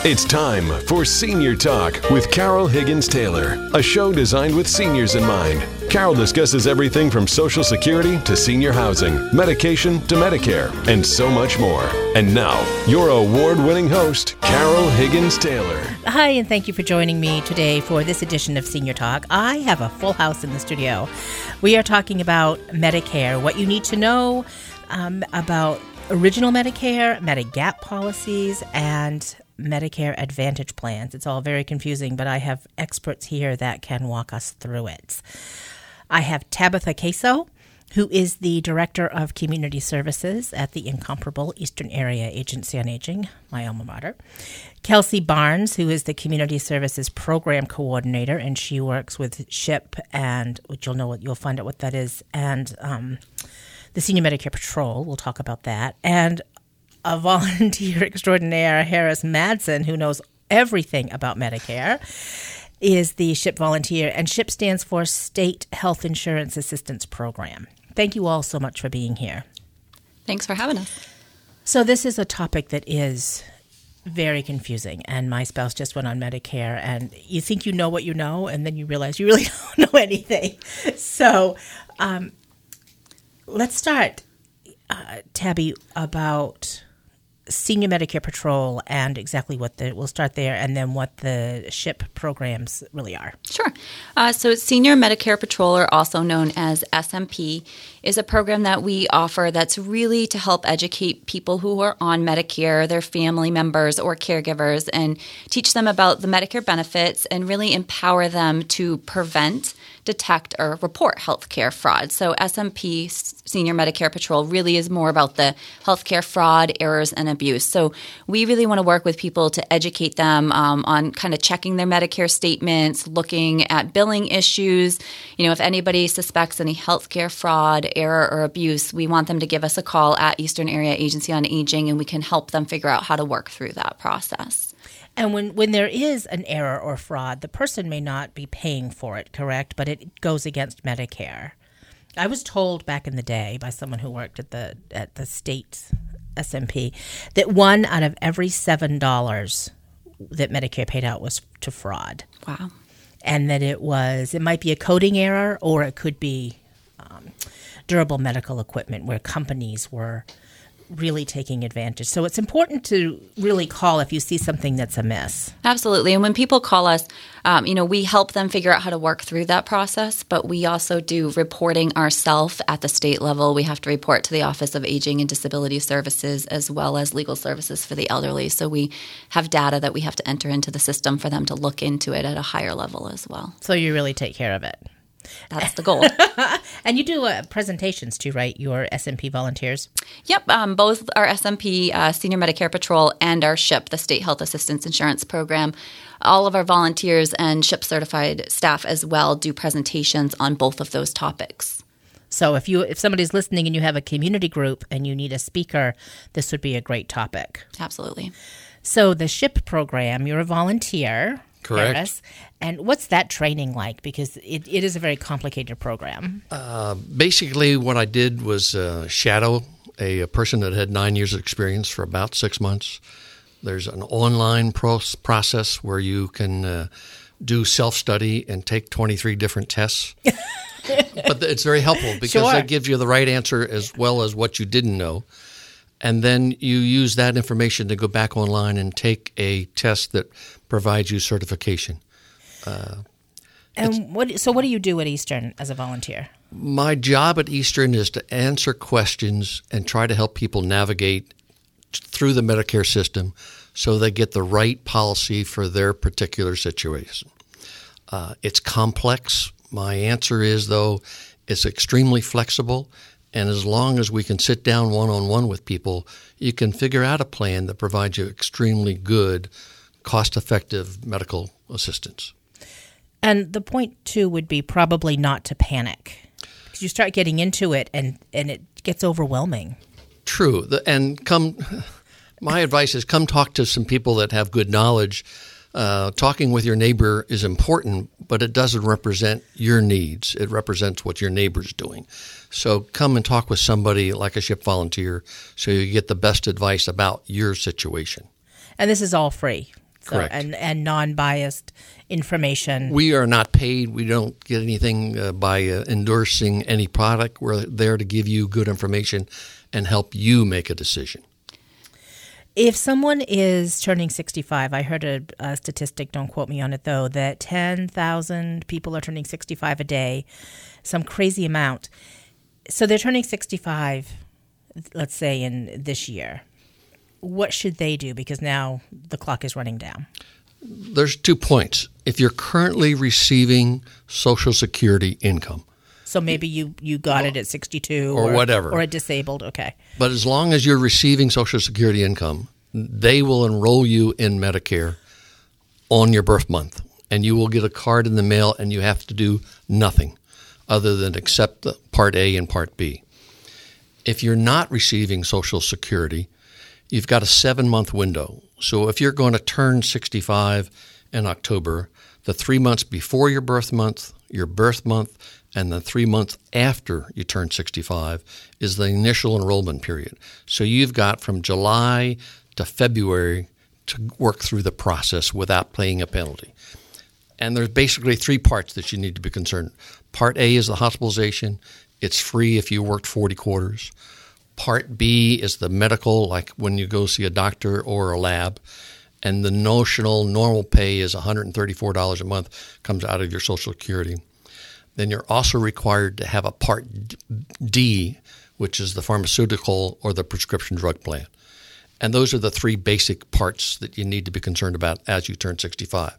It's time for Senior Talk with Carol Higgins Taylor, a show designed with seniors in mind. Carol discusses everything from Social Security to senior housing, medication to Medicare, and so much more. And now, your award-winning host, Carol Higgins Taylor. Hi, and thank you for joining me today for this edition of Senior Talk. I have a full house in the studio. We are talking about Medicare, what you need to know about original Medicare, Medigap policies, and Medicare Advantage plans. It's all very confusing, but I have experts here that can walk us through it. I have Tabitha Queso, who is the Director of Community Services at the incomparable Eastern Area Agency on Aging, my alma mater. Kelsey Barnes, who is the Community Services Program Coordinator, and she works with SHIP and, which you'll find out what that is, and the Senior Medicare Patrol. We'll talk about that. And a volunteer extraordinaire, Harris Madsen, who knows everything about Medicare, is the SHIP volunteer, and SHIP stands for State Health Insurance Assistance Program. Thank you all so much for being here. Thanks for having us. So this is a topic that is very confusing, and my spouse just went on Medicare, and you think you know what you know, and then you realize you really don't know anything. So let's start, Tabby, about Senior Medicare Patrol and exactly we'll start there, and then what the SHIP programs really are. Sure. So Senior Medicare Patrol, or also known as SMP, is a program that we offer that's really to help educate people who are on Medicare, their family members or caregivers, and teach them about the Medicare benefits and really empower them to prevent, detect, or report healthcare fraud. So SMP, Senior Medicare Patrol, really is more about the healthcare fraud, errors, and abuse. So we really want to work with people to educate them on kind of checking their Medicare statements, looking at billing issues. You know, if anybody suspects any healthcare fraud, error, or abuse, we want them to give us a call at Eastern Area Agency on Aging, and we can help them figure out how to work through that process. And when there is an error or fraud, the person may not be paying for it, correct? But it goes against Medicare. I was told back in the day by someone who worked at the state SMP that 1 out of every $7 that Medicare paid out was to fraud. Wow. And that it might be a coding error, or it could be durable medical equipment where companies were really taking advantage. So it's important to really call if you see something that's amiss. Absolutely. And when people call us, we help them figure out how to work through that process, but we also do reporting ourselves at the state level. We have to report to the Office of Aging and Disability Services as well as legal services for the elderly. So we have data that we have to enter into the system for them to look into it at a higher level as well. So you really take care of it. That's the goal. And you do presentations too, right? Your SMP volunteers? Yep. Both our SMP, Senior Medicare Patrol, and our SHIP, the State Health Assistance Insurance Program. All of our volunteers and SHIP certified staff as well do presentations on both of those topics. So if somebody's listening and you have a community group and you need a speaker, this would be a great topic. Absolutely. So the SHIP program, you're a volunteer. Correct. Harris, and what's that training like? Because it is a very complicated program. Basically, what I did was shadow a person that had 9 years of experience for about 6 months. There's an online process where you can do self-study and take 23 different tests. But it's very helpful because that gives you the right answer as well as what you didn't know. And then you use that information to go back online and take a test that provides you certification. What do you do at Eastern as a volunteer? My job at Eastern is to answer questions and try to help people navigate through the Medicare system so they get the right policy for their particular situation. It's complex. My answer is, though, it's extremely flexible. And as long as we can sit down one-on-one with people, you can figure out a plan that provides you extremely good, cost-effective medical assistance. And the point, too, would be probably not to panic. Because you start getting into it, and it gets overwhelming. True. My advice is come talk to some people that have good knowledge. Talking with your neighbor is important, but it doesn't represent your needs. It represents what your neighbor's doing. So come and talk with somebody like a SHIP volunteer so you get the best advice about your situation. And this is all free. So, Correct. And non-biased information. We are not paid. We don't get anything by endorsing any product. We're there to give you good information and help you make a decision. If someone is turning 65, I heard a statistic, don't quote me on it though, that 10,000 people are turning 65 a day, some crazy amount. So they're turning 65, let's say, in this year. What should they do? Because now the clock is running down. There's 2 points. If you're currently receiving Social Security income, So maybe you got it at 62 or whatever. Or a disabled, okay. but as long as you're receiving Social Security income, they will enroll you in Medicare on your birth month, and you will get a card in the mail, and you have to do nothing other than accept the Part A and Part B. If you're not receiving Social Security, you've got a 7-month window. So if you're going to turn 65 in October, the 3 months before your birth month, and the 3 months after you turn 65 is the initial enrollment period. So you've got from July to February to work through the process without paying a penalty. And there's basically 3 parts that you need to be concerned. Part A is the hospitalization. It's free if you worked 40 quarters. Part B is the medical, like when you go see a doctor or a lab. And the notional normal pay is $134 a month, comes out of your Social Security. Then you're also required to have a Part D, which is the pharmaceutical or the prescription drug plan. And those are the 3 basic parts that you need to be concerned about as you turn 65.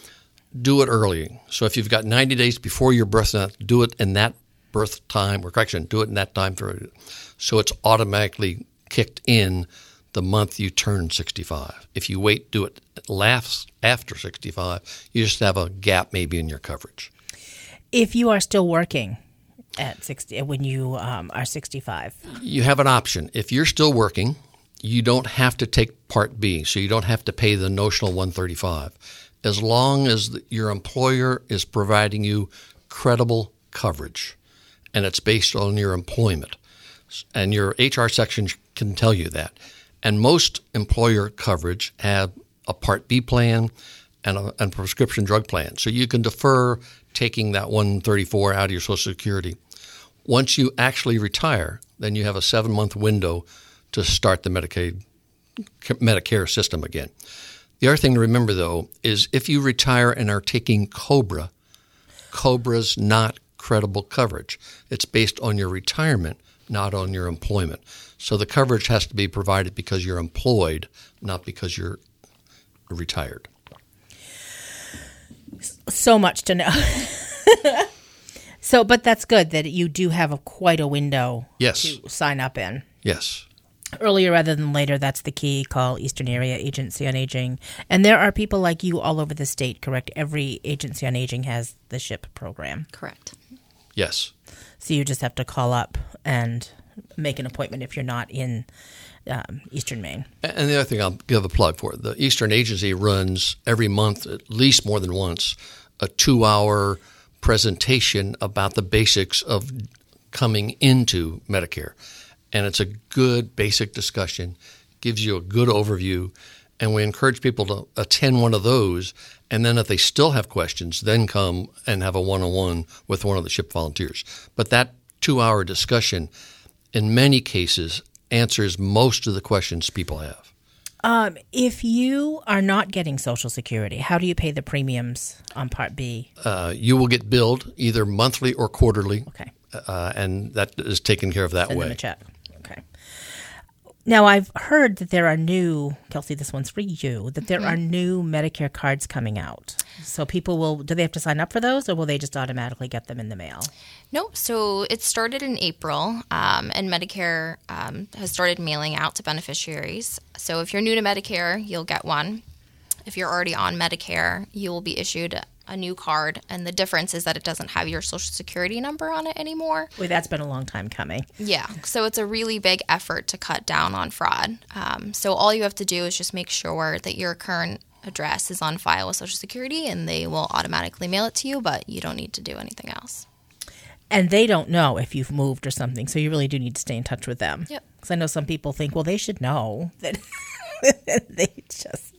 Do it early. So if you've got 90 days before your birth, do it in that birth time, or correction, do it in that time period. So it's automatically kicked in the month you turn 65. If you wait, do it after 65, you just have a gap maybe in your coverage. If you are still working at 60, when you are 65. You have an option. If you're still working, you don't have to take Part B, so you don't have to pay the notional $135. As long as your employer is providing you credible coverage, and it's based on your employment. And your HR section can tell you that. And most employer coverage have a Part B plan and a prescription drug plan. So you can defer taking that $134 out of your Social Security. Once you actually retire, then you have a 7-month window to start the Medicare system again. The other thing to remember, though, is if you retire and are taking COBRA, COBRA's not credible coverage. It's based on your retirement, not on your employment. So the coverage has to be provided because you're employed, not because you're retired. So much to know. But that's good that you do have quite a window to sign up in. Yes. Earlier rather than later, that's the key. Call Eastern Area Agency on Aging. And there are people like you all over the state, correct? Every agency on aging has the SHIP program. Correct. Yes. So you just have to call up and make an appointment if you're not in Eastern Maine. And the other thing I'll give a plug for, the Eastern Agency runs every month, at least more than once, a 2-hour presentation about the basics of coming into Medicare. And it's a good basic discussion, gives you a good overview, and we encourage people to attend one of those, and then if they still have questions, then come and have a one-on-one with one of the SHIP volunteers. But that 2-hour discussion, in many cases, answers most of the questions people have. If you are not getting Social Security, how do you pay the premiums on Part B? You will get billed either monthly or quarterly. Okay. And that is taken care of that Send way. them a check. Okay. Now, I've heard that there are new, Kelsey, this one's for you, that there are new Medicare cards coming out. So do they have to sign up for those, or will they just automatically get them in the mail? No, so it started in April, and Medicare has started mailing out to beneficiaries. So if you're new to Medicare, you'll get one. If you're already on Medicare, you will be issued a new card, and the difference is that it doesn't have your Social Security number on it anymore. Well, that's been a long time coming. Yeah, so it's a really big effort to cut down on fraud. So all you have to do is just make sure that your current address is on file with Social Security, and they will automatically mail it to you, but you don't need to do anything else. And they don't know if you've moved or something, so you really do need to stay in touch with them. Yep. Because I know some people think, well, they should know that they just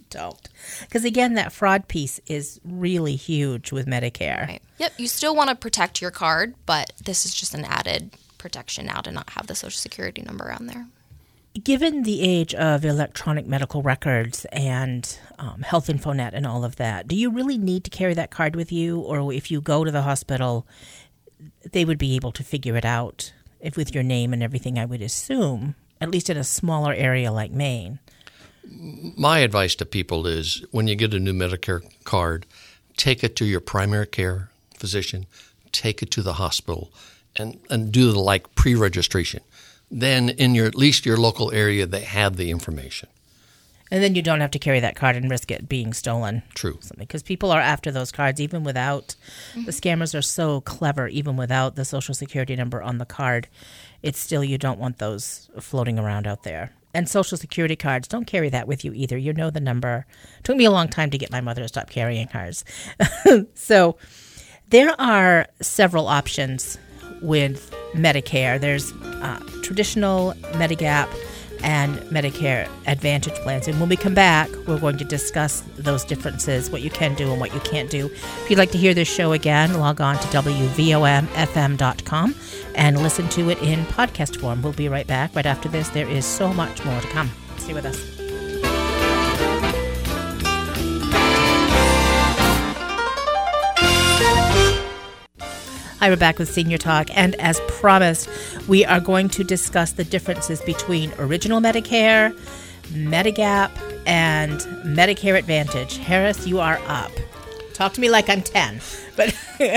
don't. Because, again, that fraud piece is really huge with Medicare. Right. Yep. You still want to protect your card, but this is just an added protection now to not have the Social Security number on there. Given the age of electronic medical records and Health InfoNet and all of that, do you really need to carry that card with you? Or if you go to the hospital, they would be able to figure it out if with your name and everything, I would assume, at least in a smaller area like Maine. My advice to people is when you get a new Medicare card, take it to your primary care physician, take it to the hospital, and do the like pre-registration. Then in at least your local area, they have the information. And then you don't have to carry that card and risk it being stolen. True. Because people are after those cards even without, the scammers are so clever, even without the Social Security number on the card. It's still, you don't want those floating around out there. And Social Security cards, don't carry that with you either. You know the number. It took me a long time to get my mother to stop carrying cards. So there are several options with Medicare. There's traditional Medigap and Medicare Advantage plans. And when we come back, we're going to discuss those differences, what you can do and what you can't do. If you'd like to hear this show again, log on to WVOMFM.com and listen to it in podcast form. We'll be right back. Right after this, there is so much more to come. Stay with us. Hi, we're back with Senior Talk, and as promised, we are going to discuss the differences between Original Medicare, Medigap, and Medicare Advantage. Harris, you are up. Talk to me like I'm 10. But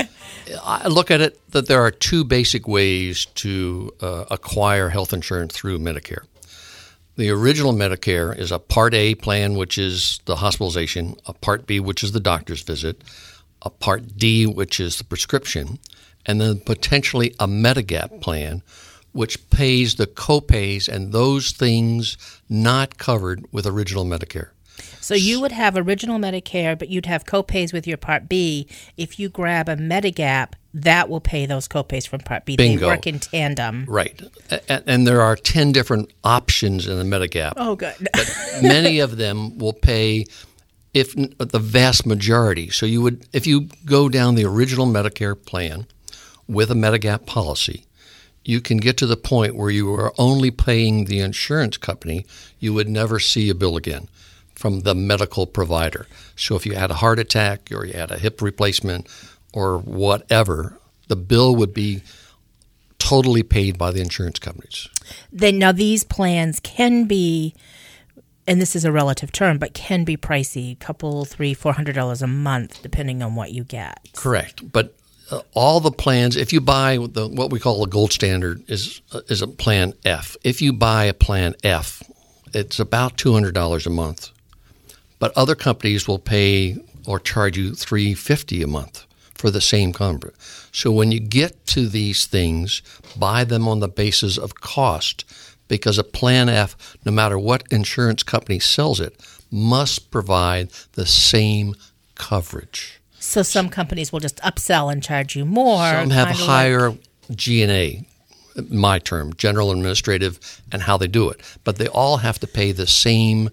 I look at it that there are two basic ways to acquire health insurance through Medicare. The Original Medicare is a Part A plan, which is the hospitalization, a Part B, which is the doctor's visit, a Part D, which is the prescription, and then potentially a Medigap plan, which pays the copays and those things not covered with Original Medicare. So you would have Original Medicare, but you'd have copays with your Part B. If you grab a Medigap, that will pay those copays from Part B. Bingo. They work in tandem. Right. And there are 10 different options in the Medigap. Oh, good. But many of them will pay if the vast majority. So you would, if you go down the Original Medicare plan with a Medigap policy, you can get to the point where you are only paying the insurance company. You would never see a bill again from the medical provider. So if you had a heart attack or you had a hip replacement or whatever, the bill would be totally paid by the insurance companies. Now these plans can be, and this is a relative term, but can be pricey, couple, $300-$400 a month, depending on what you get. Correct. But all the plans, if you buy what we call a gold standard, is a plan F. If you buy a plan F, it's about $200 a month. But other companies will pay or charge you $350 a month for the same coverage. So when you get to these things, buy them on the basis of cost, because a plan F, no matter what insurance company sells it, must provide the same coverage. So some companies will just upsell and charge you more. Some have higher G&A, my term, general administrative, and how they do it. But they all have to pay the same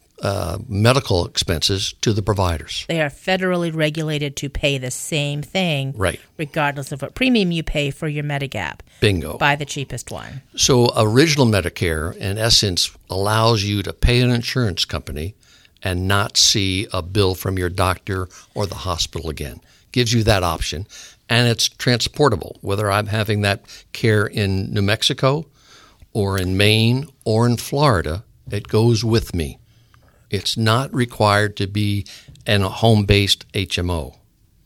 medical expenses to the providers. They are federally regulated to pay the same thing, right, regardless of what premium you pay for your Medigap. Bingo. Buy the cheapest one. So Original Medicare, in essence, allows you to pay an insurance company and not see a bill from your doctor or the hospital again. Gives you that option. And it's transportable, whether I'm having that care in New Mexico or in Maine or in Florida, it goes with me. It's not required to be in a home-based HMO.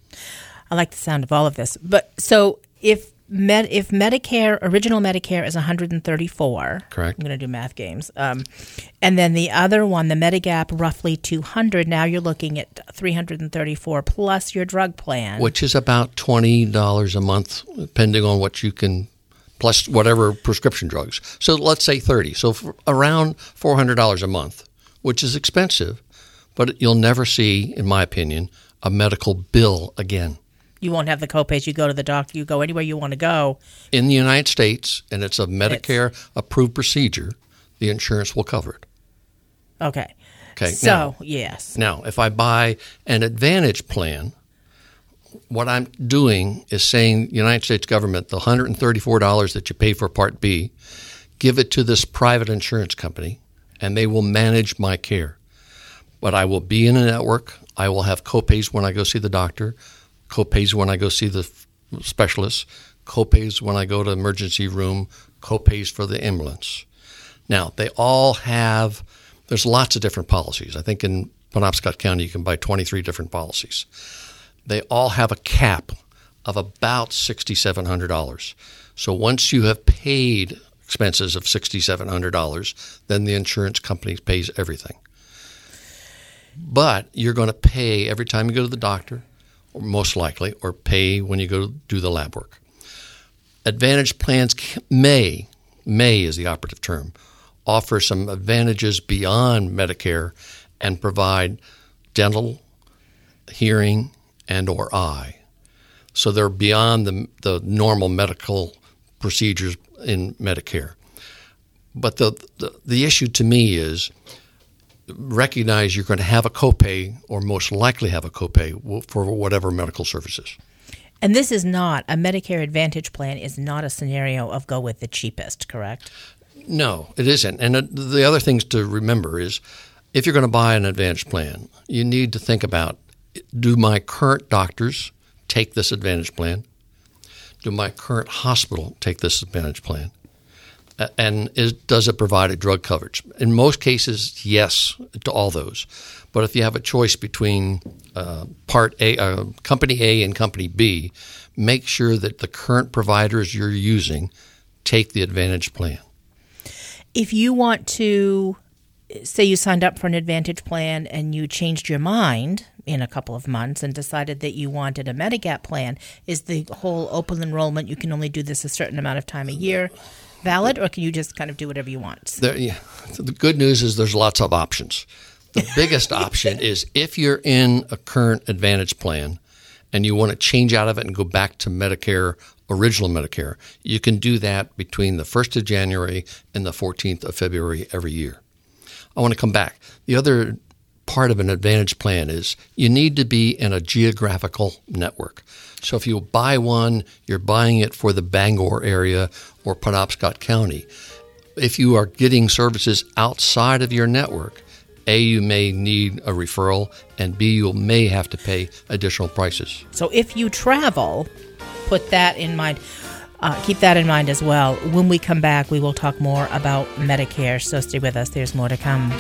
I like the sound of all of this. But so if Medicare, Original Medicare is $134. Correct. I'm going to do math games. And then the other one, the Medigap, roughly $200. Now you're looking at $334 plus your drug plan. Which is about $20 a month, depending on what you can, plus whatever prescription drugs. So let's say $30. So around $400 a month, which is expensive, but you'll never see, in my opinion, a medical bill again. You won't have the copays. You go to the doctor. You go anywhere you want to go. In the United States, and it's a Medicare-approved procedure, the insurance will cover it. Okay. Okay. So, yes. Now, if I buy an Advantage plan, what I'm doing is saying, United States government, the $134 that you pay for Part B, give it to this private insurance company, and they will manage my care. But I will be in a network. I will have copays when I go see the doctor, copays when I go see the specialist, copays when I go to the emergency room, copays for the ambulance. Now, they all have, there's lots of different policies. I think in Penobscot County you can buy 23 different policies. They all have a cap of about $6,700. So once you have paid expenses of $6,700, then the insurance company pays everything. But you're going to pay every time you go to the doctor, or most likely, or pay when you go do the lab work. Advantage plans may is the operative term, offer some advantages beyond Medicare and provide dental, hearing, and or eye. So they're beyond the normal medical procedures in Medicare. But the issue to me is recognize you're going to have a copay, or most likely have a copay for whatever medical services. And this is not, a Medicare Advantage plan is not a scenario of go with the cheapest, correct? No, it isn't. And the other things to remember is if you're going to buy an Advantage plan, you need to think about, do my current doctors take this Advantage plan? Do my current hospital take this Advantage plan? And does it provide a drug coverage? In most cases, yes to all those. But if you have a choice between Part A, Company A and Company B, make sure that the current providers you're using take the Advantage plan. If you want to, say you signed up for an Advantage plan and you changed your mind in a couple of months and decided that you wanted a Medigap plan, is the whole open enrollment, you can only do this a certain amount of time a year, valid, or can you just kind of do whatever you want? The good news is there's lots of options. The biggest option is if you're in a current Advantage plan and you want to change out of it and go back to Medicare, original Medicare, you can do that between the 1st of January and the 14th of February every year. I want to come back. The other part of an Advantage plan is you need to be in a geographical network. So if you buy one, you're buying it for the Bangor area or Penobscot County. If you are getting services outside of your network, A, you may need a referral, and B, you may have to pay additional prices. So if you travel, put that in mind. Keep that in mind as well. When we come back, we will talk more about Medicare, so stay with us. There's more to come.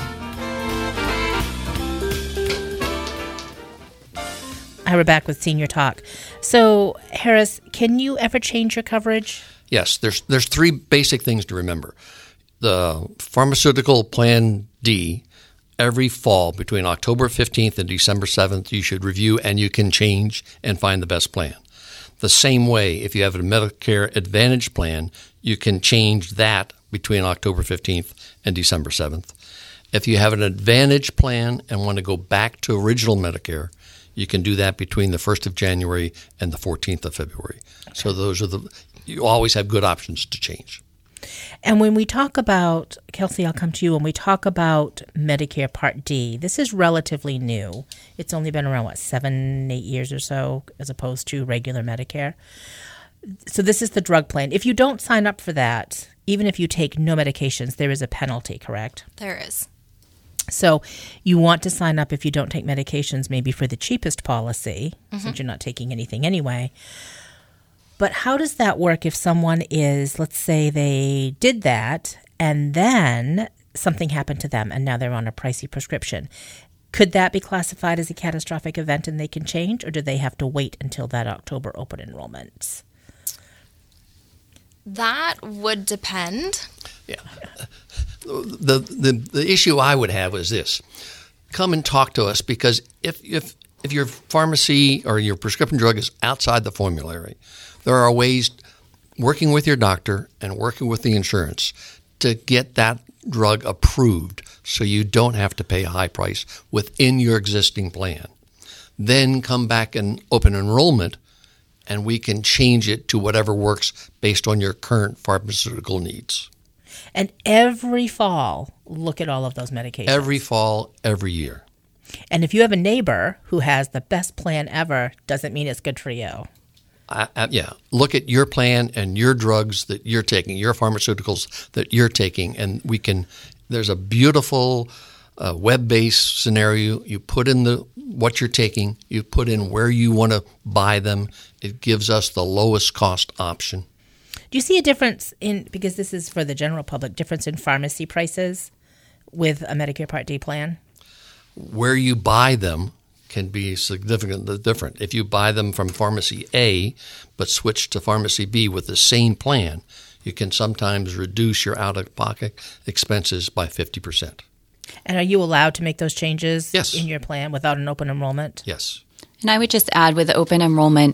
Hi, we're back with Senior Talk. So, Harris, can you ever change your coverage? Yes, there's three basic things to remember. The pharmaceutical plan D, every fall between October 15th and December 7th, you should review and you can change and find the best plan. The same way, if you have a Medicare Advantage plan, you can change that between October 15th and December 7th. If you have an Advantage plan and want to go back to original Medicare, you can do that between the 1st of January and the 14th of February. Okay. So those are you always have good options to change. And when we talk about, Kelsey, I'll come to you, when we talk about Medicare Part D, this is relatively new. It's only been around, 7-8 years or so, as opposed to regular Medicare. So this is the drug plan. If you don't sign up for that, even if you take no medications, there is a penalty, correct? There is. So you want to sign up if you don't take medications, maybe for the cheapest policy, since you're not taking anything anyway. But how does that work if someone is, let's say they did that and then something happened to them and now they're on a pricey prescription? Could that be classified as a catastrophic event and they can change, or do they have to wait until that October open enrollment? That would depend. Yeah. The issue I would have is this. Come and talk to us, because if your pharmacy or your prescription drug is outside the formulary, there are ways, working with your doctor and working with the insurance, to get that drug approved so you don't have to pay a high price within your existing plan. Then come back and open enrollment, and we can change it to whatever works based on your current pharmaceutical needs. And every fall, look at all of those medications. Every fall, every year. And if you have a neighbor who has the best plan ever, doesn't mean it's good for you. Yeah. Look at your plan and your drugs that you're taking, your pharmaceuticals that you're taking, and there's a beautiful web-based scenario. You put in what you're taking, you put in where you want to buy them. It gives us the lowest cost option. Do you see a difference because this is for the general public, difference in pharmacy prices with a Medicare Part D plan? Where you buy them can be significantly different. If you buy them from pharmacy A but switch to pharmacy B with the same plan, you can sometimes reduce your out-of-pocket expenses by 50%. And are you allowed to make those changes Yes. in your plan without an open enrollment? Yes. And I would just add with open enrollment,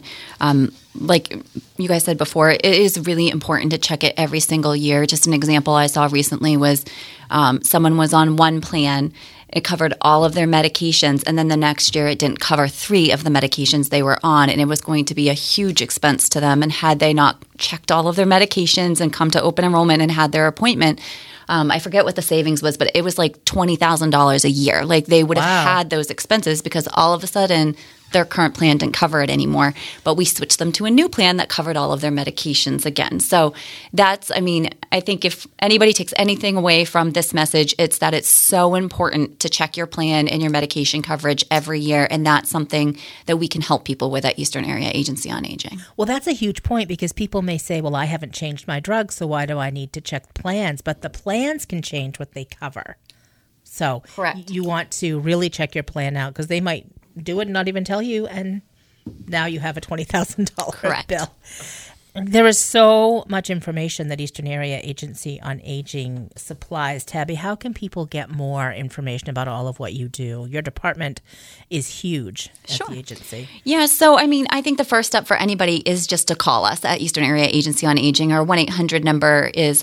like you guys said before, it is really important to check it every single year. Just an example I saw recently was someone was on one plan. It covered all of their medications, and then the next year it didn't cover 3 of the medications they were on, and it was going to be a huge expense to them. And had they not checked all of their medications and come to open enrollment and had their appointment, I forget what the savings was, but it was like $20,000 a year. Like they would have had those expenses because all of a sudden their current plan didn't cover it anymore. But we switched them to a new plan that covered all of their medications again. So that's, I think if anybody takes anything away from this message, it's that it's so important to check your plan and your medication coverage every year. And that's something that we can help people with at Eastern Area Agency on Aging. Well, that's a huge point because people may say, well, I haven't changed my drugs, so why do I need to check plans? But the plans can change what they cover. So Correct. You want to really check your plan out because they might do it and not even tell you, and now you have a $20,000 bill. There is so much information that Eastern Area Agency on Aging supplies. Tabby, how can people get more information about all of what you do? Your department is huge at the agency. Yeah, so I think the first step for anybody is just to call us at Eastern Area Agency on Aging. Our 1-800 number is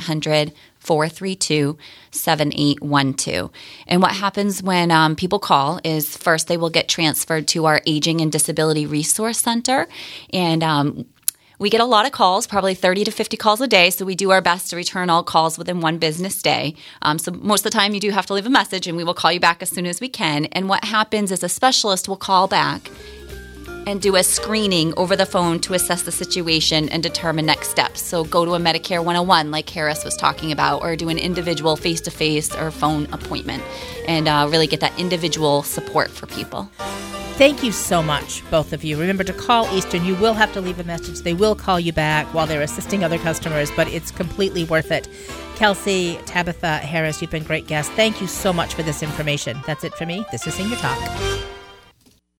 1-800-432-7812. And what happens when people call is first they will get transferred to our Aging and Disability Resource Center. And we get a lot of calls, probably 30 to 50 calls a day, so we do our best to return all calls within one business day. So most of the time you do have to leave a message, and we will call you back as soon as we can. And what happens is a specialist will call back and do a screening over the phone to assess the situation and determine next steps. So go to a Medicare 101 like Harris was talking about, or do an individual face-to-face or phone appointment and really get that individual support for people. Thank you so much, both of you. Remember to call Eastern. You will have to leave a message. They will call you back while they're assisting other customers, but it's completely worth it. Kelsey, Tabitha, Harris, you've been great guests. Thank you so much for this information. That's it for me. This is Senior Talk.